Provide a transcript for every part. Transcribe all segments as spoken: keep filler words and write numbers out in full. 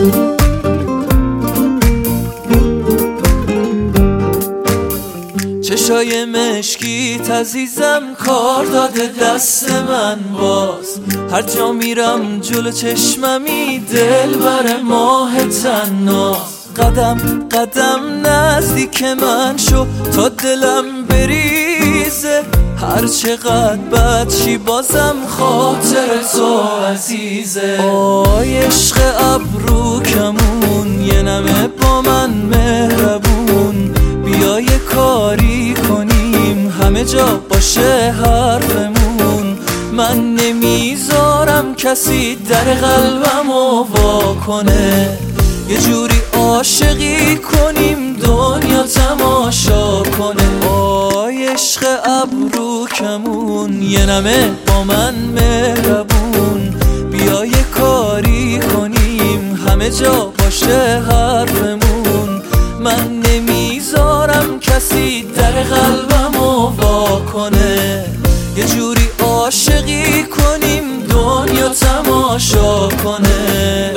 چشای مشکیت عزیزم کار داده دست من باز، هر جا میرم جلو چشممی دل بر ماه تناز. قدم قدم نزدیک من شو تا دلم بریزه، هر چقدر بد چی بازم خاطر تو عزیزه. آی عشق ابرو کمون یه نمه با من مهربون، بیا یه کاری کنیم همه جا باشه حرفمون. من نمیذارم کسی در قلبمو وا کنه، یه جوری عاشقی کنیم دنیا تماشا کنه. آی عشق ابرو کمون یه نمه با من مهربون، بیا یه کاری کنیم همه جا باشه حرفمون. من نمیذارم کسی در قلبمو وا کنه، یه جوری عاشقی کنیم دنیا تماشا کنه.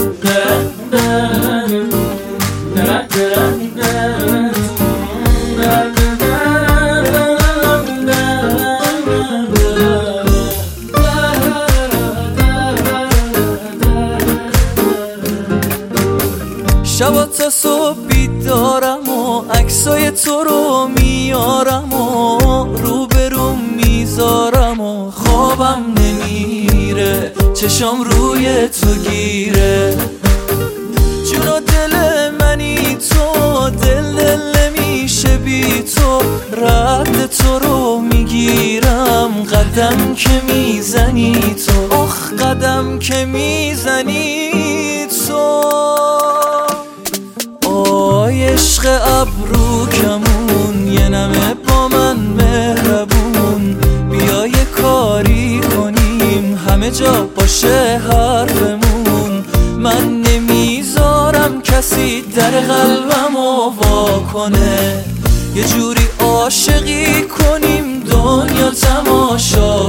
شبا تا صبح بیدارم و عکسای تو رو میارم و روبروم میذارم و خوابم نمیره، چشام روی تو گیره. جون و دل منی تو، دل دل نمیشه بی تو، رد تو رو میگیرم قدم که میزنی تو، آخ قدم که میزنی تو. آی عشق ابرو کمون یه نمه با من مهربون، بیا یه کاری کنیم همه جا باشه حرفمون. من نمیذارم کسی در قلبمو وا کنه، یه جوری عاشقی کنیم دنیا تماشا